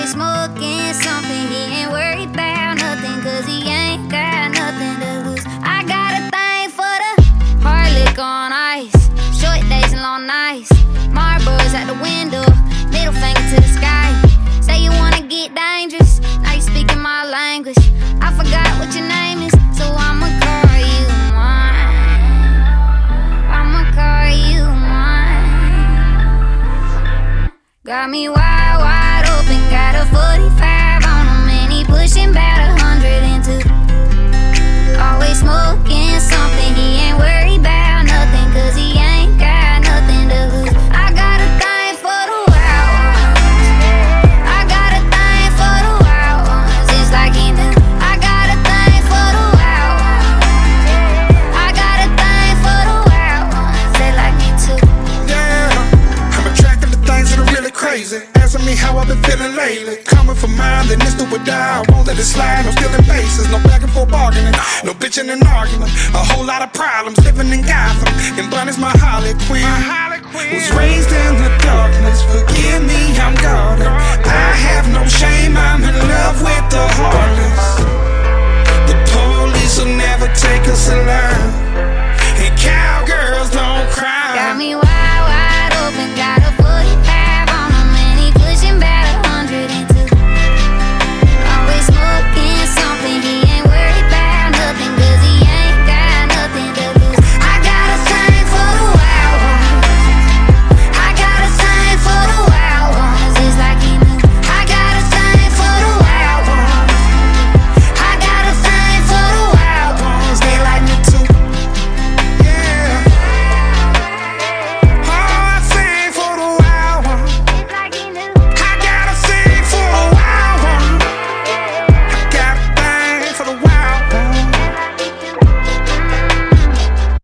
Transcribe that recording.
Always smoking something, he ain't worried about nothing, cause he ain't got nothing to lose. I got a thing for the hard liquor on ice, short days and long nights, Marlboros out the window, middle finger to the sky. Say you wanna get dangerous, now you speaking my language. I forgot what your name is, so I'ma call you mine. I'ma call you mine. Got me wide, wide open, got a 45 on him, and he pushing about 100 into. Always smoking something, he ain't worried about nothing, cause he ain't got nothing to lose. I got a thing for the wild ones, I got a thing for the wild ones, it's like he knew. I got a thing for the wild ones, I got a thing for the wild ones, they like me too. Yeah, I'm attracted to things that are really crazy. Asking me how I've been feeling lately. Coming for mine, then it's do or die. I won't let it slide, no stealing bases, no back and forth bargaining, no bitching and arguing. A whole lot of problems living in Gotham, and Bunny's my Harley Quinn. Was raised in the darkness, forgive me, I'm guarded. I have no shame